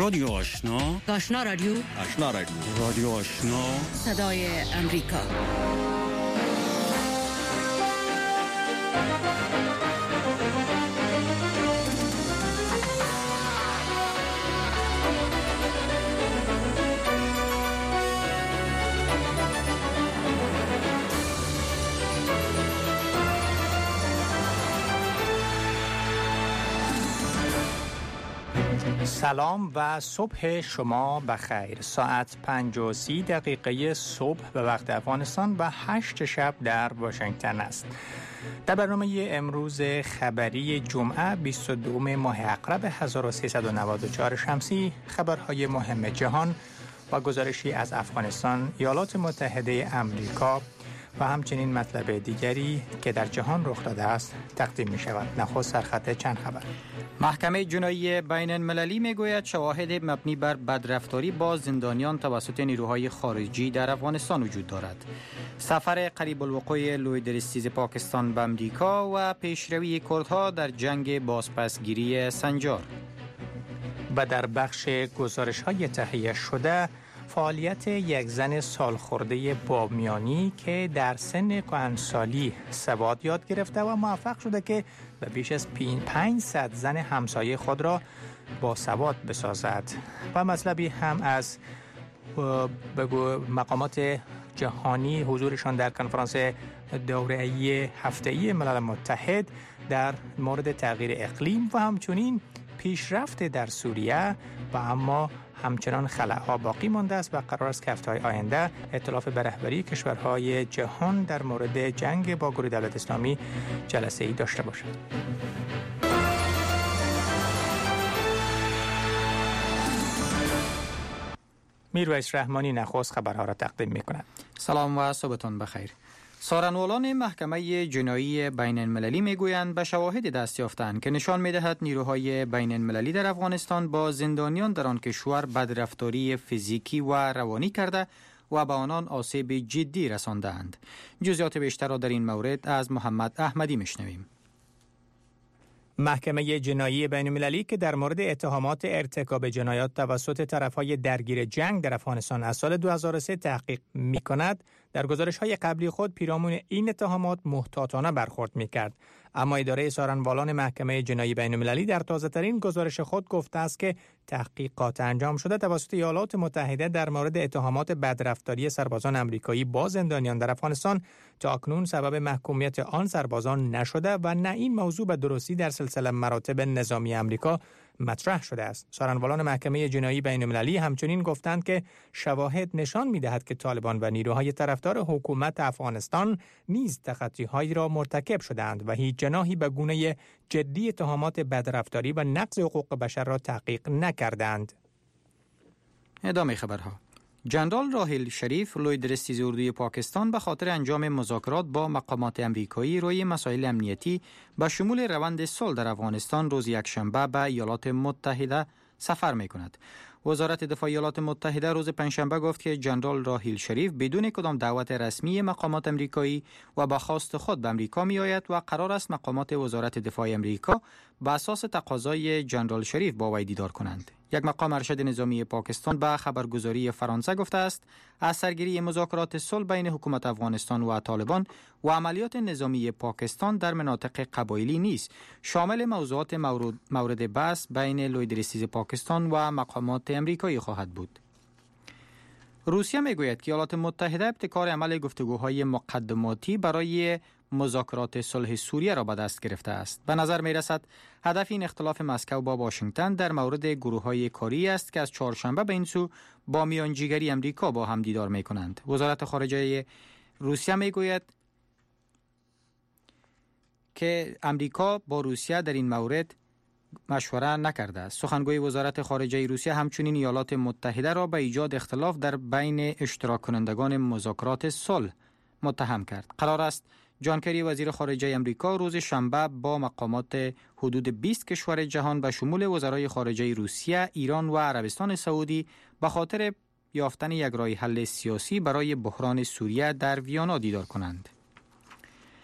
رادیو آشنا، آشنا رادیو، آشنا رادیو، رادیو آشنا، صدای امریکا. سلام و صبح شما بخیر. ساعت 5:30 صبح به وقت افغانستان و 8 شب در واشنگتن است. در برنامه امروز خبری جمعه 22 ماه اقرب 1394 شمسی خبرهای مهم جهان و گزارشی از افغانستان، ایالات متحده امریکا و همچنین مطلب دیگری که در جهان رخ داده است تقدیم می شود. نخست سرخط چند خبر. محکمه جنایی بین المللی می گوید شواهد مبنی بر بدرفتاری با زندانیان توسط نیروهای خارجی در افغانستان وجود دارد. سفر قریب الوقوع لویدرستیز پاکستان به امریکا و پیشروی کردها در جنگ بازپسگیری سنجار. و در بخش گزارش‌های تهیه شده، فعالیت یک زن سالخورده بامیانی که در سن کهنسالی سواد یاد گرفته و موفق شده که به بیش از 500 زن همسایه خود را با سواد بسازد. و مطلبی هم از مقامات جهانی حضورشان در کنفرانس دوره‌ای هفته‌ای ملل متحد در مورد تغییر اقلیم و همچنین پیشرفت در سوریه و اما همچنان خلاها باقی مانده است و قرار است که هفته‌های آینده ائتلاف به رهبری کشورهای جهان در مورد جنگ با گروه دولت اسلامی جلسه‌ای داشته باشد. میرویس رحمانی نخست خبرها را تقدیم می‌کند. سلام و صبحتان بخیر. سارنوالان محکمه جنایی بین المللی میگویند به شواهد دست یافتند که نشان میدهد نیروهای بین المللی در افغانستان با زندانیان در آن کشور بدرفتاری فیزیکی و روانی کرده و به آنان آسیب جدی رساندند. جزئیات بیشتر را در این مورد از محمد احمدی میشنویم. محکمه جنایی بین المللی که در مورد اتهامات ارتکاب جنایات توسط طرفهای درگیر جنگ در افغانستان از سال 2003 تحقیق می‌کند، در گزارش‌های قبلی خود پیرامون این اتهامات محتاطانه برخورد می‌کرد. اما اداره سارنوالان محکمه جنایی بین المللی در تازه‌ترین گزارش خود گفته است که تحقیقات انجام شده توسط ایالات متحده در مورد اتهامات بدرفتاری سربازان آمریکایی با زندانیان در افغانستان تاکنون سبب محکومیت آن سربازان نشده و نه این موضوع به درستی در سلسله مراتب نظامی آمریکا مطرح شده است. سارنوالان محکمه جنایی بین المللی همچنین گفتند که شواهد نشان می‌دهد که طالبان و نیروهای طرفدار حکومت افغانستان نیز تخطی‌هایی را مرتکب شدند و هیچ جناحی به گونه جدی اتهامات بدرفتاری و نقض حقوق بشر را تحقیق نکردند. ادامه خبرها. جنرال راحیل شریف لویدرستیز اردوی پاکستان به خاطر انجام مذاکرات با مقامات امریکایی روی مسائل امنیتی به شمول روند صلح در افغانستان روز یکشنبه به ایالات متحده سفر می‌کند. وزارت دفاع ایالات متحده روز پنجشنبه گفت که جنرال راحیل شریف بدون کدام دعوت رسمی مقامات امریکایی و با خواست خود به امریکا می‌آید و قرار است مقامات وزارت دفاع امریکا به اساس تقاضای جنرال شریف با وی دیدار کنند. یک مقام ارشد نظامی پاکستان به خبرگزاری فرانسه گفته است از سرگیری مذاکرات صلح بین حکومت افغانستان و طالبان و عملیات نظامی پاکستان در مناطق قبایلی نیست، شامل موضوعات مورد بحث بین لویدرستیز پاکستان و مقامات امریکایی خواهد بود. روسیه میگوید که ایالات متحده ابتکار عمل گفتگوهای مقدماتی برای مذاکرات صلح سوریه را به دست گرفته است. به نظر می رسد هدف این اختلاف مسکو با واشنگتن در مورد گروه‌های کاری است که از چهارشنبه به این سو با میانجیگری امریکا با هم دیدار می کنند. وزارت خارجه روسیه می گوید که امریکا با روسیه در این مورد مشوره نکرده است. سخنگوی وزارت خارجه روسیه همچنین ایالات متحده را به ایجاد اختلاف در بین اشتراک کنندگان مذاکرات صلح متهم کرد. قرار است جان کری وزیر خارجه امریکا روز شنبه با مقامات حدود 20 کشور جهان به شمول وزرای خارجه روسیه، ایران و عربستان سعودی به خاطر یافتن یک راه حل سیاسی برای بحران سوریه در ویانا دیدار کنند.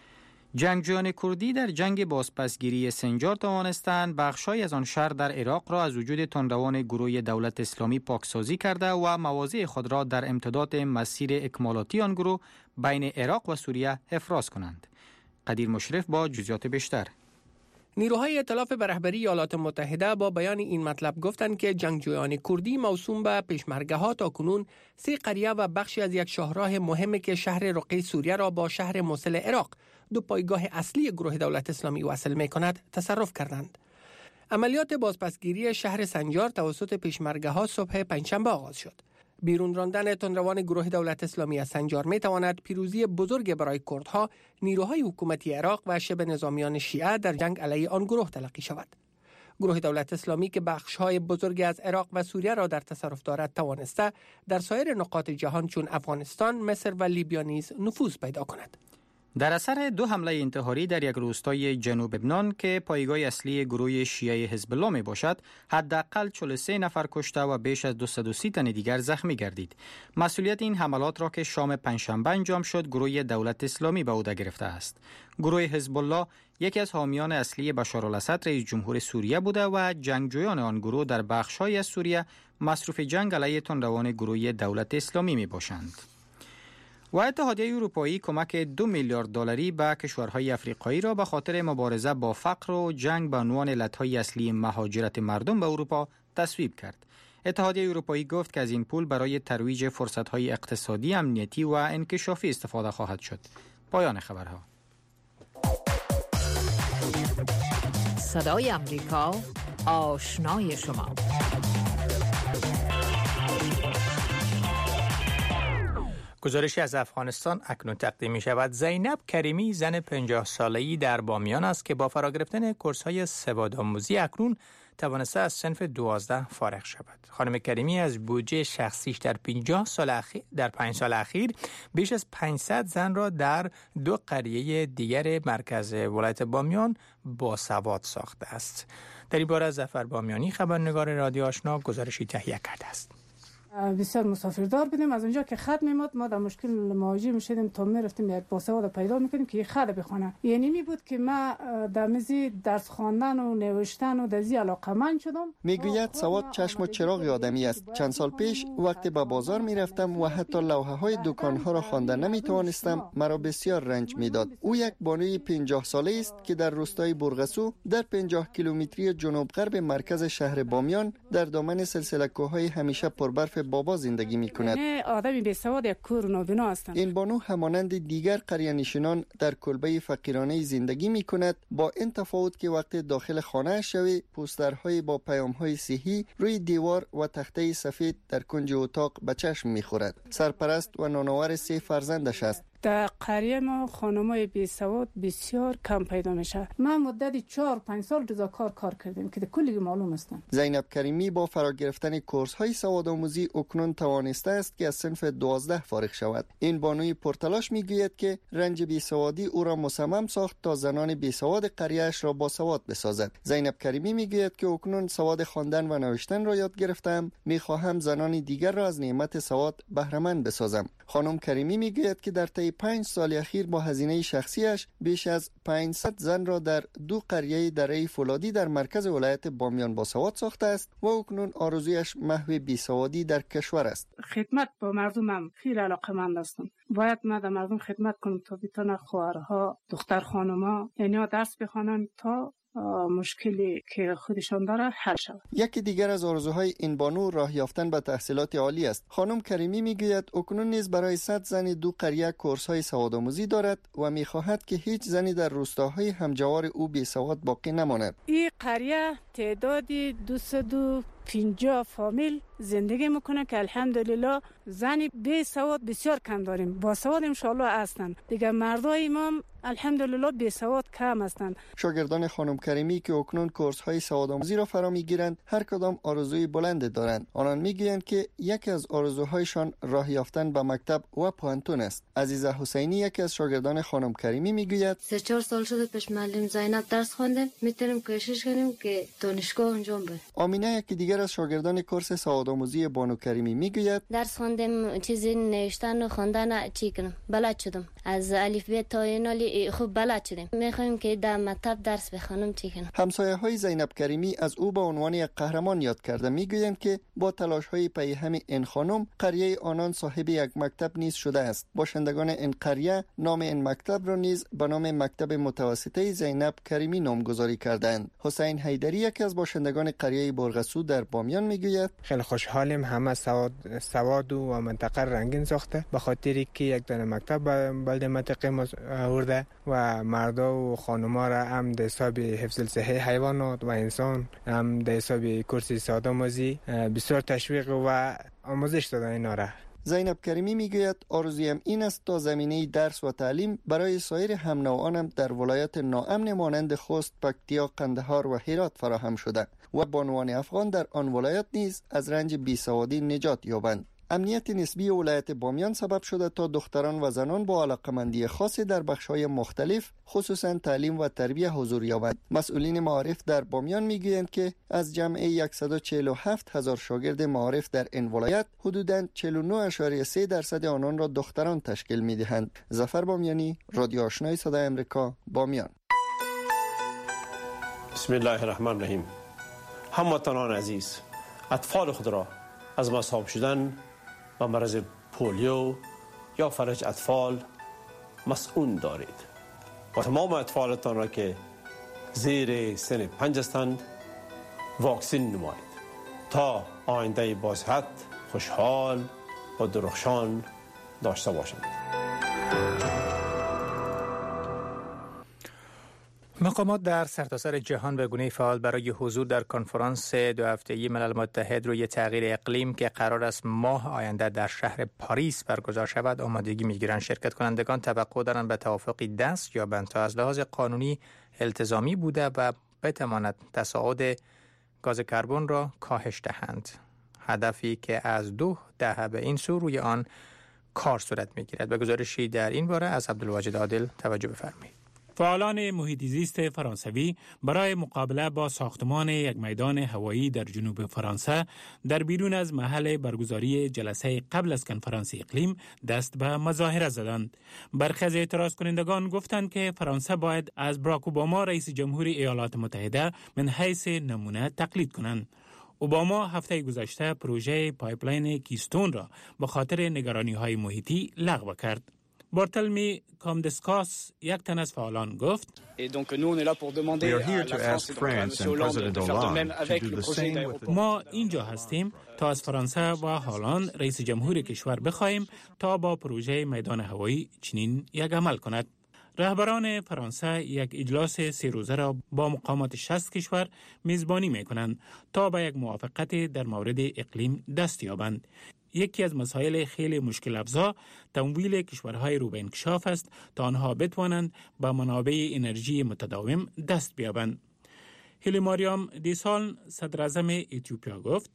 جنگجویان کردی در جنگ بازپسگیری سنجار توانستند بخش‌هایی از آن شهر در عراق را از وجود تندروان گروه دولت اسلامی پاکسازی کرده و مواضع خود را در امتداد مسیر اکمالاتی آن گروه بین عراق و سوریه افراز کنند. قدیر مشرف با جزئیات بیشتر. نیروهای ائتلاف به رهبری ایالات متحده با بیان این مطلب گفتند که جنگجویان کردی موسوم به پشمرگه‌ها تاکنون 3 قریه و بخشی از یک شاهراه مهم که شهر رقه سوریه را با شهر موصل عراق، 2 پایگاه اصلی گروه دولت اسلامی وصل می‌کند، تصرف کردند. عملیات بازپسگیری شهر سنجار توسط پشمرگه‌ها صبح پنجشنبه آغاز شد. بیرون راندن تندروان گروه دولت اسلامی از سنجار می تواند پیروزی بزرگ برای کردها، نیروهای حکومتی عراق و شبه نظامیان شیعه در جنگ علیه آن گروه تلقی شود. گروه دولت اسلامی که بخش‌های بزرگی از عراق و سوریه را در تصرف دارد توانسته در سایر نقاط جهان چون افغانستان، مصر و لیبیا نیز نفوذ پیدا کند. در اثر 2 حمله انتحاری در یک روستای جنوب لبنان که پایگاه اصلی گروه شیعه حزب الله می باشد، حداقل 43 نفر کشته و بیش از 230 تن دیگر زخمی گردید. مسئولیت این حملات را که شام پنجشنبه انجام شد، گروه دولت اسلامی به عهده گرفته است. گروه حزب الله یکی از حامیان اصلی بشارالاسد رئیس جمهور سوریه بوده و جنگجویان آن گروه در بخش‌های از سوریه مصروف جنگ علیه تندروان گروه دولت اسلامی می باشند. و اتحادیه اروپایی کمک 2 میلیارد دلاری به کشورهای افریقایی را به خاطر مبارزه با فقر و جنگ به عنوان علتهای اصلی مهاجرت مردم به اروپا تصویب کرد. اتحادیه اروپایی گفت که از این پول برای ترویج فرصتهای اقتصادی، امنیتی و انکشافی استفاده خواهد شد. پایان خبرها. صدای امریکا، آشنای شما. گزارشی از افغانستان اکنون تقدیم می شود. زینب کریمی زن 50 ساله‌ای در بامیان است که با فرا گرفتن کورس‌های سوادآموزی اکنون توانسته از صنف 12 فارغ شود. خانم کریمی از بودجه شخصیش در 5 سال اخیر بیش از 500 زن را در 2 قریه دیگر مرکز ولایت بامیان باسواد ساخته است. در این باره ظفر بامیانی خبرنگار رادیو آشنا گزارشی تهیه کرده است. بسیار مسافردار بودیم. از اونجا که خط میمد ما در مشکل مواجه میشدیم تا میرفتیم یک باسواد پیدا میکنیم که خط بخونه. یعنی می بود که ما در مزی درس خواندن و نوشتن و دزی علاقه‌مند شدم. میگوید سواد چشم و چراغ آدمی است. چند سال پیش وقتی به بازار میرفتم و حتی لوحه های دکان ها را خواندن نمیتوانستم، مرا بسیار رنج میداد. او یک بانوی 50 ساله است که در روستای برغسو در 50 کیلومتری جنوب غرب مرکز شهر بامیان در دامن سلسله کوههای همیشه پربرف بابا زندگی می‌کند. آدمی بی‌سواد یک کور نابینا هستند. این بانو همانند دیگر قریه‌نشینان در کلبه فقیرانه زندگی می‌کند، با این تفاوت که وقتی داخل خانه شوی پوسترهای با پیام‌های صحی روی دیوار و تخته سفید در کنج اتاق به چشم می‌خورد. سرپرست و نانآور 3 فرزندش است. در قریه ما خانمای بی‌سواد بسیار کم پیدا میشه. من مدتی 4-5 سال رضاکار کار کردم که کلی معلوم هستن. زینب کریمی با فرا گرفتن کورس های سوادآموزی اکنون توانسته است که از صنف 12 فارغ شود. این بانوی پرتلاش میگوید که رنج بی‌سوادی او را مصمم ساخت تا زنان بی‌سواد قریه‌اش را باسواد بسازد. زینب کریمی میگوید که اکنون سواد خواندن و نوشتن را یاد گرفتم، میخواهم زنان دیگر را از نعمت سواد بهره مند بسازم. خانم کریمی میگوید که در طی 5 سال اخیر با هزینه شخصیش بیش از 500 زن را در 2 قریه دره فولادی در مرکز ولایت بامیان باسواد ساخته است و اکنون آرزویش محو بیسوادی در کشور است. خدمت با مردمم خیلی علاقه‌مند هستم. باید ما در مردم خدمت کنم تا بتونه خواهرها، دختر خانم‌ها یعنی درس بخوانند تا مشکلی که خودشان داره حل شود. یکی دیگر از آرزوهای این بانو راه یافتن به تحصیلات عالی است. خانم کریمی میگوید اکنون نیز برای 100 زن 2 قریه کورس‌های سوادآموزی دارد و میخواهد که هیچ زنی در روستاهای همجوار او بی‌سواد باقی نماند. این قریه تعدادی 250 فامیل زندگی میکنه که الحمدلله زنی بی سواد بسیار کم داریم. با سواد ان شاء الله هستند. دیگه مردای ما الحمدلله بی سواد کم هستند. شاگردان خانم کریمی که اکنون کورس های سوادآموزی را فرا میگیرند هر کدام آرزوی بلند دارند. آنان میگویند که یکی از آرزوهایشان راه یافتن به مکتب و پانتون است. عزیزه حسینی یکی از شاگردان خانم کریمی میگوید 3-4 سال شده پیش معلم زینب درس خواندیم، میتونیم کوشش کنیم که دانشگاه انجام بده. آمینه یکی دیگر دیگر از شاگردان کورس سوادآموزی بانو کریمی میگوید درس خواندم، چیزی نوشتن و خواندن چی کنم بلد شدم، از الف ب تا ینالی خوب بلد شدم. میخوایم که در مکتب درس بخونم چی کنم. همسایه های زینب کریمی از او به عنوان یک قهرمان یاد کرده. میگویند که با تلاش های پی هم این خانم قریه آنان صاحب یک مکتب نیز شده است. باشندگان این قریه نام این مکتب را نیز به نام مکتب متوسطه زینب کریمی نامگذاری کردند. حسین حیدری یکی از باشندگان قریه برغسو در بامیان میگوید خیلی خوشحالیم، همه سواد و منطقه رنگین ساخته به خاطری که یک دانه مکتب بلده منطقه آورده و مردا و خانوما را هم در حساب حفظ صحه حیوانات و انسان، هم در حساب کورس سوادآموزی بسیار تشویق و آموزش دادن اینا را. زینب کریمی میگوید آرزویم این است تا زمینه درس و تعلیم برای سایر هم نوعانم در ولایت ناامن مانند خوست، پکتیا، قندهار و هرات فراهم شده و بانوان افغان در آن ولایت نیز از رنج بیسوادی نجات یابند. امنیت نسبی ولایت بامیان سبب شده تا دختران و زنان با علاقمندی خاصی در بخش‌های مختلف خصوصا تعلیم و تربیت حضور یابند. مسئولین معارف در بامیان میگویند که از جمع 147,000 شاگرد معارف در این ولایت حدوداً 49.3% آنان را دختران تشکیل می‌دهند. ظفر بامیانی، رادیو آشنای صدای آمریکا، بامیان. بسم الله الرحمن الرحیم. هموطنان عزیز، اطفال خود را از مصاب شدن و مرض پولیو یا فلج اطفال مسئول دارید و تمام اطفالتان را که زیر سن 5 هستند واکسین نمایید تا آینده با صحت، خوشحال و درخشان داشته باشند. مقامات در سرتاسر جهان به گونه فعال برای حضور در کنفرانس 2 هفته‌ای ملل متحد روی تغییر اقلیم که قرار است ماه آینده در شهر پاریس برگزار شود آمادگی می‌گیرند. شرکت کنندگان توقع دارند به توافقی دست یابند تا از لحاظ قانونی التزامی بوده و بتواند تصاعد گاز کربن را کاهش دهند. هدفی که از 2 دهه به این سو روی آن کار صورت می‌گیرد. به گزارشی در این باره از عبدالواجد عادل توجه بفرمایید. فعالان محیط زیست فرانسوی برای مقابله با ساختمان یک میدان هوایی در جنوب فرانسه در بیرون از محل برگزاری جلسه قبل از کنفرانس اقلیم دست به مظاهره زدند. برخی از اعتراض کنندگان گفتند که فرانسه باید از باراک اوباما رئیس جمهور ایالات متحده من حیث نمونه تقلید کنند. اوباما هفته گذشته پروژه پایپلاین کیستون را به خاطر نگرانی‌های محیطی لغو کرد. بارتلمی کامدسکاس یک تن از فعالان گفت ما اینجا هستیم تا از فرانسه و هالند رئیس جمهور کشور بخواهیم تا با پروژه میدان هوایی چنین یک عمل کند. رهبران فرانسه یک اجلاس 3 روزه را با مقامات 60 کشور میزبانی میکنند تا به یک موافقت در مورد اقلیم دست یابند. یکی از مسائل خیلی مشکل افزا تمویل کشورهای رو به انکشاف است تا آنها بتوانند به منابع انرژی متداوم دست بیابند. هیلی ماریام دیسالن صدر اعظم اتیوپیا گفت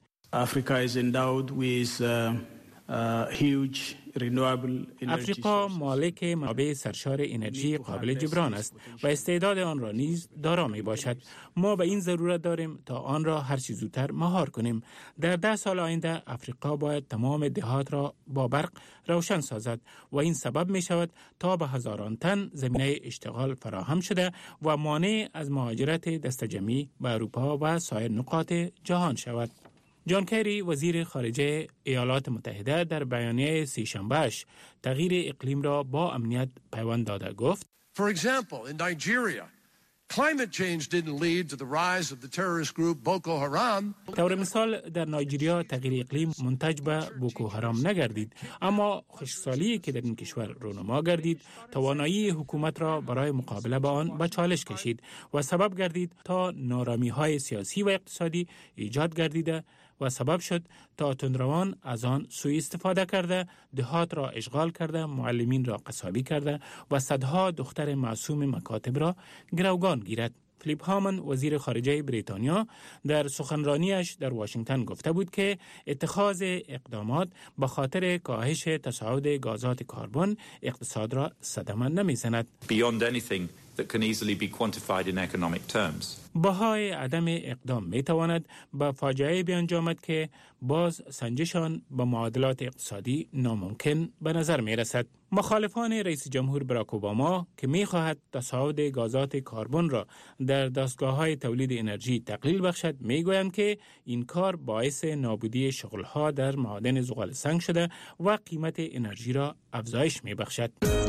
افریقا مالک منابع سرشار انرژی قابل جبران است و استعداد آن را نیز دارا می باشد. ما به این ضرورت داریم تا آن را هر چه زودتر مهار کنیم. در 10 سال آینده افریقا باید تمام دهات را با برق روشن سازد و این سبب می شود تا به هزاران تن زمینه اشتغال فراهم شده و مانع از مهاجرت دستجمعی به اروپا و سایر نقاط جهان شود. جان کری وزیر خارجه ایالات متحده در بیانیه 3 شنبه‌اش تغییر اقلیم را با امنیت پیوند داده گفت For example, in Nigeria, climate change didn't lead to the rise of the terrorist group Boko Haram. طور مثال در نایجریا تغییر اقلیم منتج به بوکو حرام نگردید، اما خشکسالی که در این کشور رونما گردید توانایی حکومت را برای مقابله با آن به چالش کشید و سبب گردید تا نارامی‌های سیاسی و اقتصادی ایجاد گردیده و سبب شد تا تندروان از آن سوء استفاده کرده، دهات را اشغال کرده، معلمین را قصابی کرده و صدها دختر معصوم مکاتب را گروگان گیرد. فلیپ هامن وزیر خارجه بریتانیا در سخنرانیش در واشنگتن گفته بود که اتخاذ اقدامات به خاطر کاهش تصاعد گازات کربن اقتصاد را صدمه نمیزند. Beyond anything that can easily be quantified in economic terms. بهای عدم اقدام می تواند به فاجعه بیانجامد که باز سنجشان به معادلات اقتصادی ناممکن به نظر می رسد. مخالفان رئیس جمهور براک اوباما که می خواهد تصاعد غازات کربن را در دستگاه‌های تولید انرژی تقلیل بخشد می گویند که این کار باعث نابودی شغل‌ها در معادن زغال سنگ شده و قیمت انرژی را افزایش می بخشد.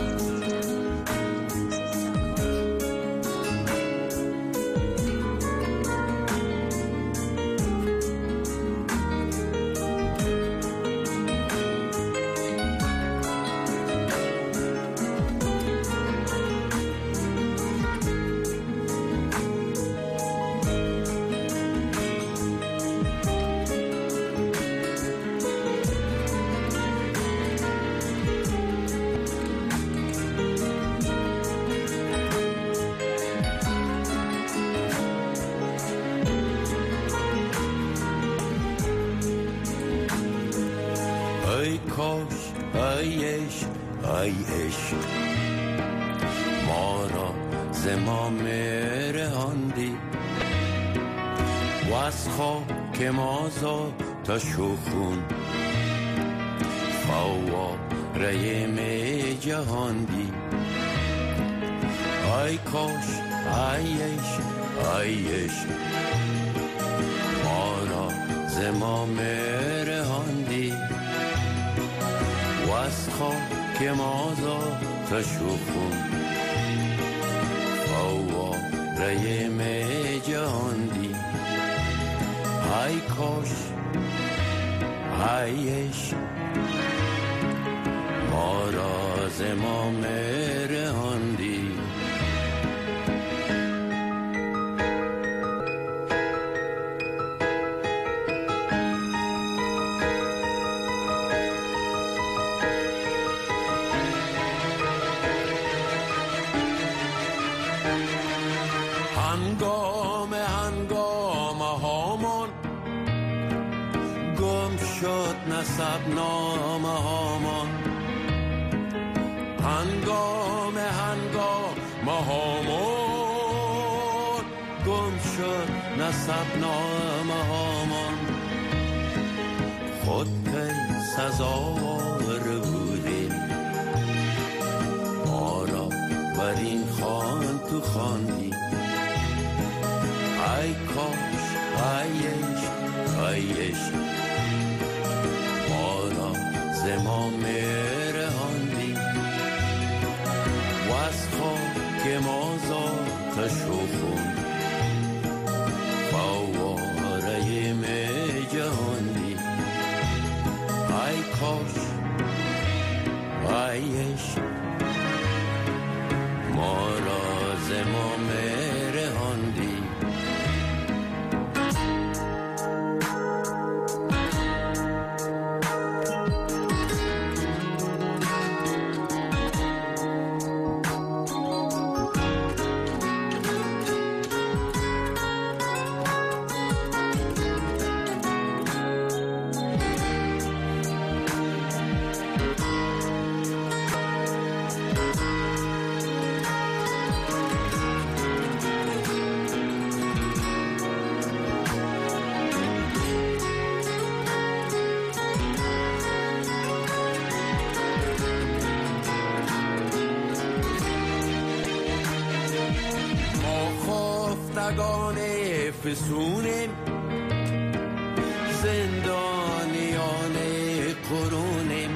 ما را زمام رهاندی و از خاک ما تا شخون فواره می جهاندی. ای کاش ایش ما را زمام رهاندی و از خاک ما تا شخون فواره می جهاندی. ای کاش ایش ما را زمام رهاندی. هنگام هامان گم شد نسب نامه هامان. هنگام هامان گم شد نسب نامه هامان. خود که سزاوار بودیم ما را بر این خوان تو خواندی. ای کاش ایش ما را زمام رهاندی و از خاک ما تا شخون فواره می جهاندی. ای کاش ایش ما را زمام رهاندی. فسونیم زندانیان قرونیم.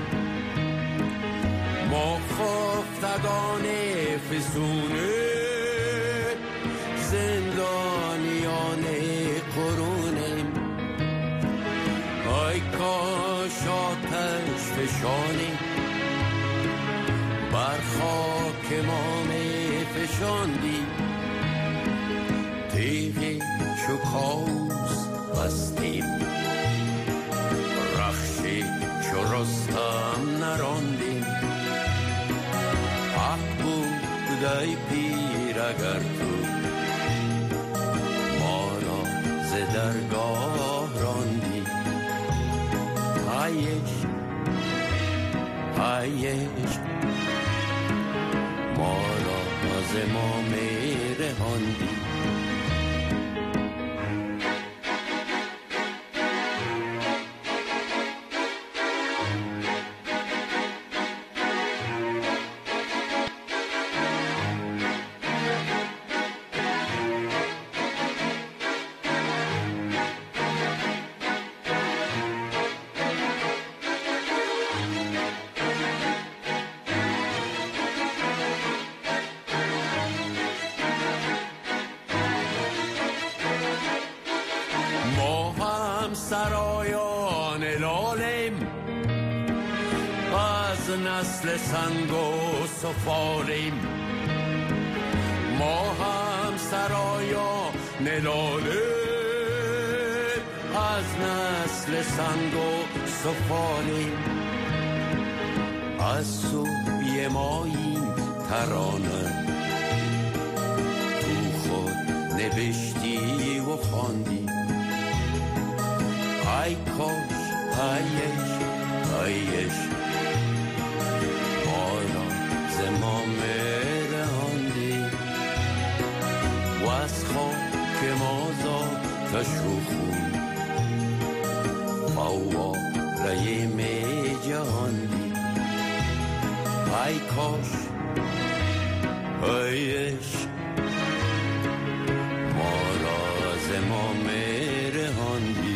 ما خفتگان فسونیم زندانیان قرونیم. ای کاش آتش فشانی بر خاک ما می فشاندی. تیغی شکاوز بستیم رخشی چو رستم نراندیم. حق بود ای پیر اگر تو ما را ز درگاه راندی. ایش ما را ز ما میرهاندی. سرایان لالیم، از نسل سنگ و سفالیم. ما هم سرایان لالیم، از نسل سنگ و سفالیم. از سوی ما این ترانه تو خود نوشتی و خواندی. ای کاش ایش بالا ز ما میرهاندی و از خاک ما زادش و خون فواره می جهاندی. ای کاش ایش بالا ز ما میرهاندی.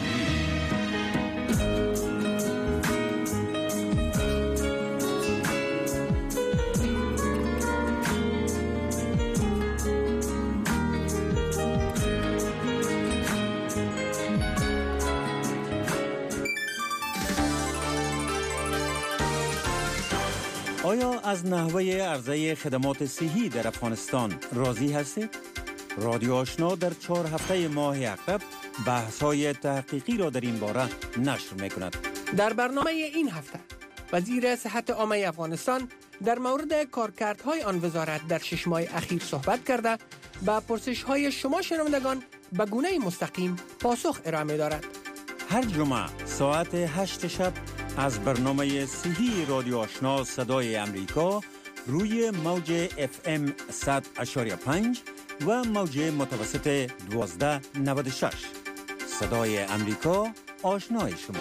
آیا از نحوه عرضه خدمات صحی در افغانستان راضی هستید؟ رادیو آشنا در 4 هفته ماه عقب بحث‌های تحقیقی را در این باره نشر می‌کند. در برنامه این هفته وزیر صحت عامه افغانستان در مورد کارکردهای آن وزارت در 6 ماه اخیر صحبت کرده به پرسش‌های شما شنوندگان به گونه مستقیم پاسخ ارائه دارد. هر جمعه ساعت 8 شب از برنامه صحی رادیو آشنا صدای امریکا روی موج FM 100.5 و موج متوسط 1296. صدای امریکا، آشنای شما.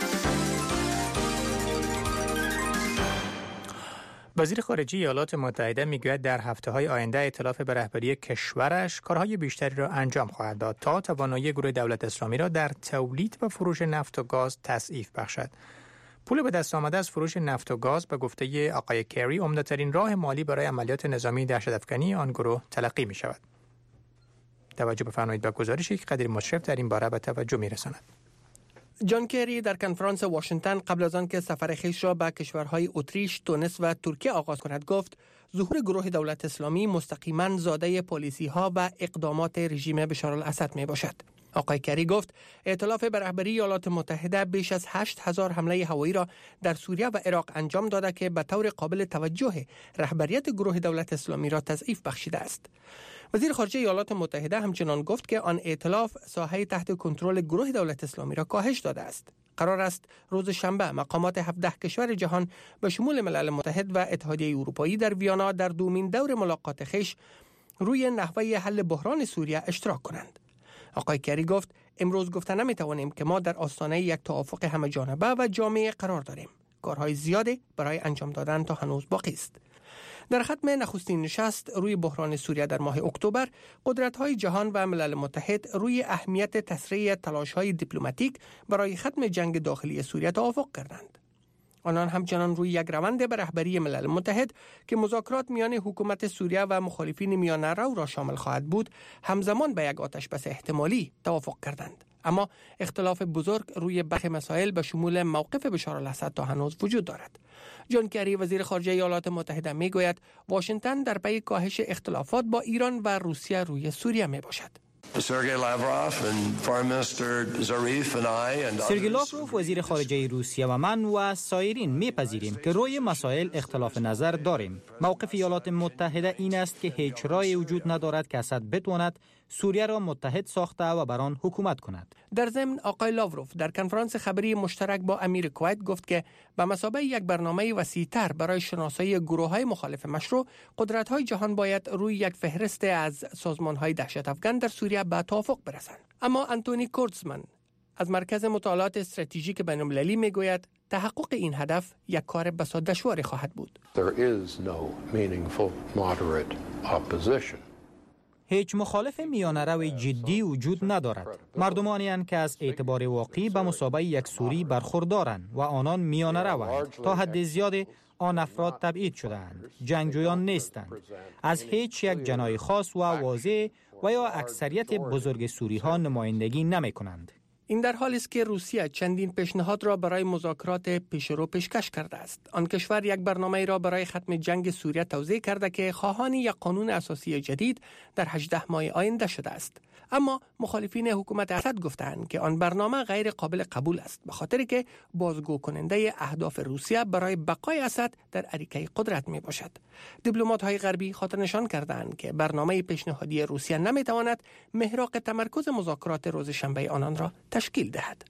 وزیر خارجه ایالات متحده میگوید در هفته‌های آینده ائتلاف به رهبری کشورش کارهای بیشتری را انجام خواهد داد تا توانایی گروه دولت اسلامی را در تولید و فروش نفت و گاز تضعیف بخشد. پول به دست آمده از فروش نفت و گاز به گفته آقای کری عمده‌ترین راه مالی برای عملیات نظامی دهشت‌افکنی آن گروه تلقی می شود. توجه بفرمایید به گزارشی که قدیر مشرف در این باره به توجه می رساند. جان کری در کنفرانس واشنگتن قبل از آن که سفر خویش را به کشورهای اتریش، تونس و ترکیه آغاز کند گفت ظهور گروه دولت اسلامی مستقیما زاده پالیسی‌ها و اقدامات رژیم بشار الاسد می باشد. آقای کری گفت ائتلاف به رهبری ایالات متحده بیش از 8000 حمله هوایی را در سوریه و عراق انجام داده که به طور قابل توجه رهبریت گروه دولت اسلامی را تضعیف بخشیده است. وزیر خارجه ایالات متحده همچنان گفت که آن ائتلاف ساحه تحت کنترل گروه دولت اسلامی را کاهش داده است. قرار است روز شنبه مقامات 17 کشور جهان به شمول ملل متحد و اتحادیه اروپایی در ویانا در دومین دور ملاقات خویش روی نحوه حل بحران سوریه اشتراک کنند. آقای کری گفت امروز گفته نمیتوانیم که ما در آستانه یک توافق همه جانبه و جامع قرار داریم. کارهای زیادی برای انجام دادن تا هنوز باقی است. در ختم نخستین نشست روی بحران سوریه در ماه اکتبر، قدرت‌های جهان و ملل متحد روی اهمیت تسریع تلاش‌های دیپلماتیک برای ختم جنگ داخلی سوریه توافق کردند. آنان همچنان روی یک روند به رهبری ملل متحد که مذاکرات میان حکومت سوریه و مخالفین میانه‌رو را شامل خواهد بود، همزمان به یک آتش‌بس احتمالی توافق کردند. اما اختلاف بزرگ روی برخی مسائل به شمول موقف بشار الاسد تا هنوز وجود دارد. جان کری وزیر خارجه ایالات متحده میگوید واشنگتن در پی کاهش اختلافات با ایران و روسیه روی سوریه می باشد. سرگئی لاوروف وزیر خارجه روسیه و من و سایرین میپذیریم که روی مسائل اختلاف نظر داریم. موقف ایالات متحده این است که هیچ راهی وجود ندارد که اسد بتواند سوریه را متحد ساخته و بر آن حکومت کند. در ضمن آقای لاوروف در کنفرانس خبری مشترک با امیر کویت گفت که به مثابه یک برنامه وسیع‌تر برای شناسایی گروه‌های مخالف مشروع، قدرت‌های جهان باید روی یک فهرست از سازمان‌های دهشت افکن در سوریه به توافق برسند. اما آنتونی کورتزمن از مرکز مطالعات استراتژیک بین‌المللی میگوید تحقق این هدف یک کار بسیار دشواری خواهد بود. هیچ مخالف میانه‌رو جدی وجود ندارد. مردمانی هستند که از اعتبار واقعی به مثابه یک سوری برخوردارند و آنان میانه‌روند. تا حد زیادی آن افراد تبعید شده‌اند. جنگجویان نیستند. از هیچ یک جناح خاص و واضح و یا اکثریت بزرگ سوری‌ها نمایندگی نمی‌کنند. این در حالی است که روسیه چندین پیشنهاد را برای مذاکرات پیشرو پیشکش کرده است. آن کشور یک برنامه را برای ختم جنگ سوریه توضیح کرده که خواهان یک قانون اساسی جدید در 18 ماه آینده شده است. اما مخالفین حکومت اسد گفتند که آن برنامه غیر قابل قبول است، به خاطر که بازگو کننده اهداف روسیه برای بقای اسد در اریکه قدرت می باشد. دیپلمات‌های غربی خاطر نشان کردند که برنامه پیشنهادی روسیه نمی تواند محراق تمرکز مذاکرات روز شنبه آنان را تشکیل دهد.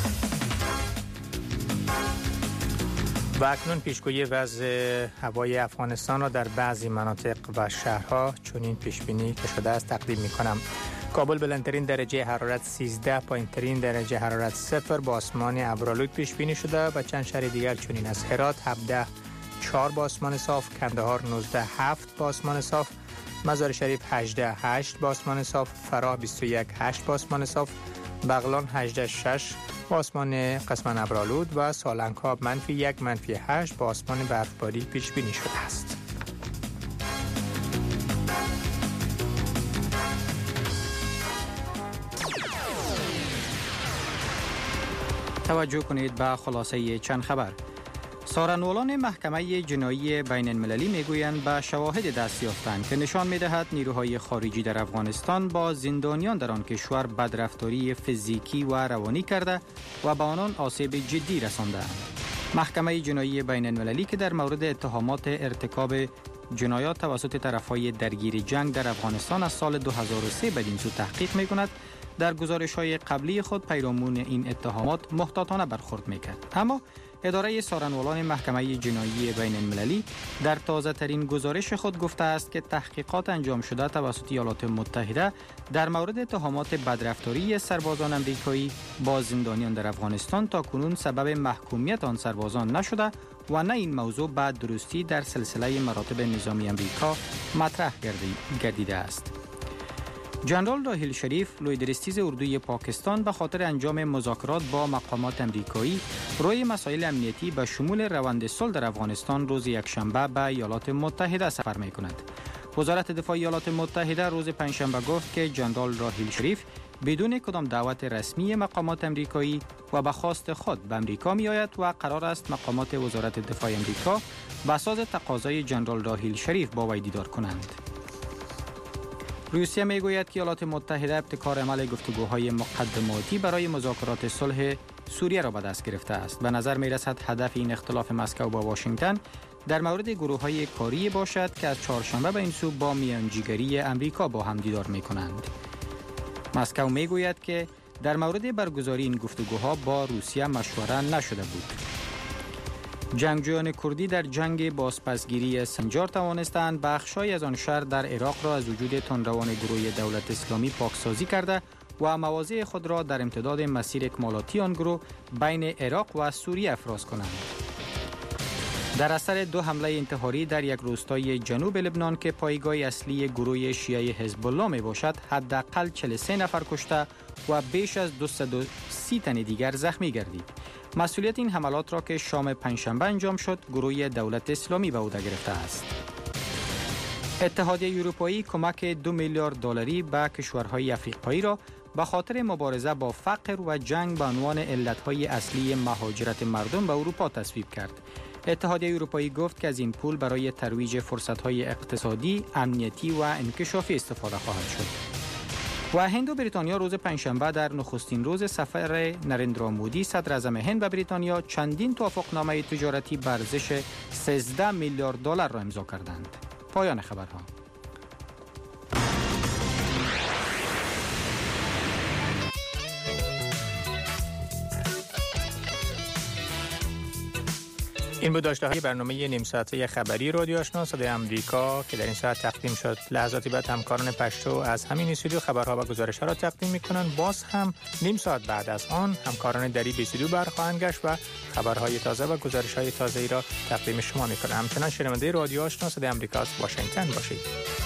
و اکنون پیشگویی وضع هوای افغانستان را در بعضی مناطق و شهرها چنین پیشبینی که شده است تقدیم می کنم. کابل بلندترین درجه حرارت 13، پایینترین درجه حرارت 0 با آسمان ابرآلود پیش بینی شده و چند شهر دیگر چنین است. هرات 17 4 با آسمان صاف، کندهار 19 7 با آسمان صاف، مزار شریف 18 8 با آسمان صاف، فراه 21 8 با آسمان صاف، بغلان 18 6 با آسمان قسما ابرآلود و سالنگاب -1 -8 با آسمان برفباری پیش بینی شده است. توجه کنید به خلاصه چند خبر. سارنوالان محکمه جنایی بین المللی میگویند به شواهد دست یافتند که نشان میدهد نیروهای خارجی در افغانستان با زندانیان در آن کشور بدرفتاری فیزیکی و روانی کرده و به آنان آسیب جدی رسانده‌اند. محکمه جنایی بین المللی که در مورد اتهامات ارتکاب جنایات توسط طرفهای درگیر جنگ در افغانستان از سال 2003 بدین سو تحقیق میکند، در گزارش‌های قبلی خود پیرامون این اتهامات محتاطانه برخورد میکرد. اما اداره سارنوالان محکمه جنایی بین المللی در تازه ترین گزارش خود گفته است که تحقیقات انجام شده توسط ایالات متحده در مورد اتهامات بدرفتاری سربازان آمریکایی با زندانیان در افغانستان تا کنون سبب محکومیت آن سربازان نشده و نه این موضوع بعد درستی در سلسله مراتب نظامی آمریکا مطرح گردیده است. جنرال راحیل شریف لویدرستیز اردوی پاکستان به خاطر انجام مذاکرات با مقامات آمریکایی روی مسائل امنیتی به شمول روند صلح در افغانستان روز یکشنبه به ایالات متحده سفر می‌کند. وزارت دفاع ایالات متحده روز پنجشنبه گفت که جنرال راحیل شریف بدون کدام دعوت رسمی مقامات آمریکایی و به خواست خود به آمریکا می‌آید و قرار است مقامات وزارت دفاع آمریکا به اساس تقاضای جنرال راحیل شریف با وی دیدار کنند. روسیه میگوید که ایالات متحده ابتکار عمل گفتگوهای مقدماتی برای مذاکرات صلح سوریه را به دست گرفته است. به نظر می رسد هدف این اختلاف مسکو با واشنگتن در مورد گروه‌های کاری باشد که از چهارشنبه به این سو با میانجیگری امریکا با هم دیدار می کنند. مسکو می گوید که در مورد برگزاری این گفتگوها با روسیه مشوره نشده بود. جنگجویان کردی در جنگ بازپسگیری سنجار توانستند بخشای از آن شهر در عراق را از وجود تندروان گروه دولت اسلامی پاکسازی کرده و مواضع خود را در امتداد مسیر اکمالاتی آن گروه بین عراق و سوریه افراز کنند. در اثر 2 حمله انتحاری در یک روستای جنوب لبنان که پایگاه اصلی گروه شیعه حزب الله می باشد، حداقل 43 نفر کشته و بیش از 230 تن دیگر زخمی گردید. مسئولیت این حملات را که شام پنجشنبه انجام شد، گروه دولت اسلامی به عهده گرفته است. اتحادیه اروپایی کمک 2 میلیارد دلاری به کشورهای افریقایی را به خاطر مبارزه با فقر و جنگ به عنوان علتهای اصلی مهاجرت مردم به اروپا تصویب کرد. اتحادیه اروپایی گفت که از این پول برای ترویج فرصت‌های اقتصادی، امنیتی و انکشافی استفاده خواهد شد. و هند و بریتانیا روز پنجشنبه در نخستین روز سفر نریندرا مودی صدر اعظم هند به بریتانیا چندین توافقنامه تجارتی به ارزش 13 میلیارد دلار را امضا کردند. پایان خبرها. این بود داشته‌های برنامه نیم ساعته خبری رادیو آشنا صدای آمریکا که در این ساعت تقدیم شد. لحظاتی بعد همکاران پشتو از همین استودیو خبرها و گزارش‌ها را تقدیم می‌کنند. باز هم نیم ساعت بعد از آن همکاران دری به استودیو برخواهند گشت و خبرهای تازه و گزارش‌های تازه‌ای را تقدیم شما می‌کنند. همچنان شنونده رادیو آشنا صدای آمریکا از واشنگتن باشید.